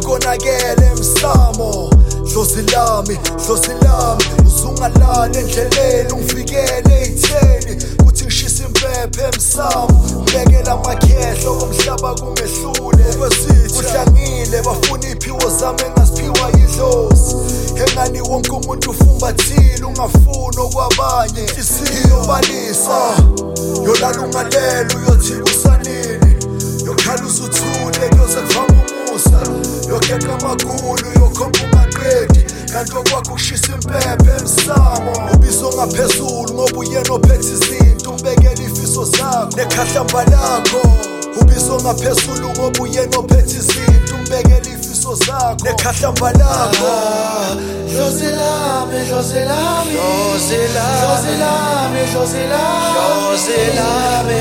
konakele emsamo. Dlozi lami uzungalala endleleni ungifikele ey'theni kuthi ngishisa impepho emsamo. Ngibekela amakhehlo komhlaba kungehlule kuhlangile bafuna iy'phiwo zami engaziphiwa yidlozi. Engani wonke umuntu ufumbathile ungafuni okwabanye iyobalisa yolala ungalela uyothi kusanini yokhala usuthule kuyoze kuvama umusa yogeqa amagulu yokhomba umaqedi kanti okwakho ukushisa impepho emsamo. Ubizo ngaphezulu ngoba uyena ophethe izinto umbekela ifiso zakho nekhahlamba lakho. Ubizo ngaphezulu ngoba uyena ophethe izinto umbekela ifiso zakho nekhahlamba lakho. Dlozi lami, dlozi lami, dlozi lami, dlozi lami,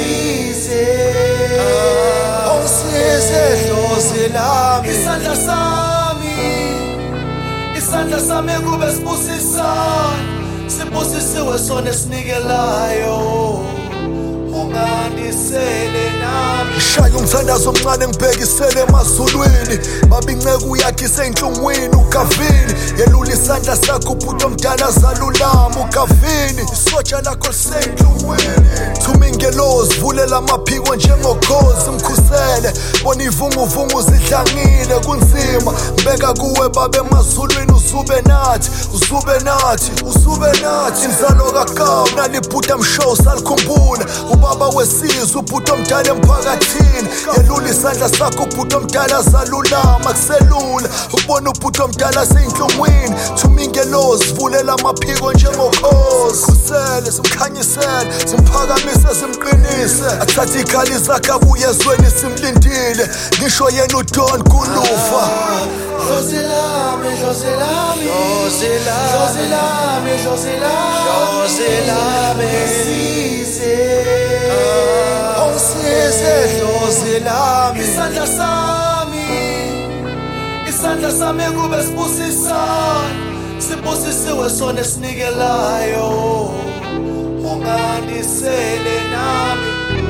ongisize dlozi lami. Isandla sami kube sibusisiwe sona esinikelayo. Ungandisele nami ngishaya umthandazo omncane ngibhekisele emazulwini. Baba inceke yakhe isey'nhlungwini uGavini. Yelula isandla sakho ubhuti omdala zalulama uGavini. Isotsha lakho lisey'nhlungwini. Thuma ingelozi vulela amaphiko njengokhozi mkhusele. Bona ivunguvungu zidlangile kunzima. Ngibeka kuwe baba emazulwini uzube nathi inzalo kakawu nalibhuta mshow salikhumbula. Ubaba wesizwe ubhuti omdala emphakathini. Yelula isandla sakho ubhuti omdala zalulama kuselula. Ukubona ubhuti omdala sey'nhlungwini. Thuma ingelozi vulela amaphiko njengokhozi. Khusele simkhanyisele simphakamise simqinise. Athathe ikhali zakhe abuye ezweni simlindile. Ngisho yena uDon Kulufa. Dlozi lami, dlozi lami, dlozi lami, dlozi lami, ongisize dlozi lami. Isandla sami kube sibusisiwe sona esinikelayo. Ungandisele nami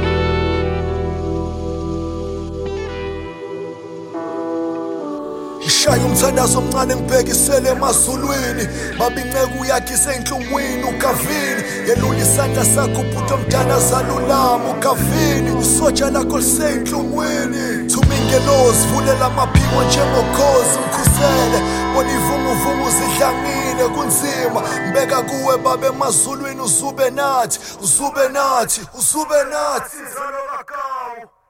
ngishaya umthandazo omncane ngibhekisele emazulwini. Baba inceke yakhe isey'nhlungwini uGavini. Yelula isandla sakho ubhuti omdala zalulama uGavini. Isotsha lakho lisey'nhlungwini. Thuma ingelozi vulela amaphiko njengokhozi mkhusele. Bona ivunguvungu zidlangile kunzima. Ngibeka kuwe baba emazulwini uzube nathi inzalo kakawu.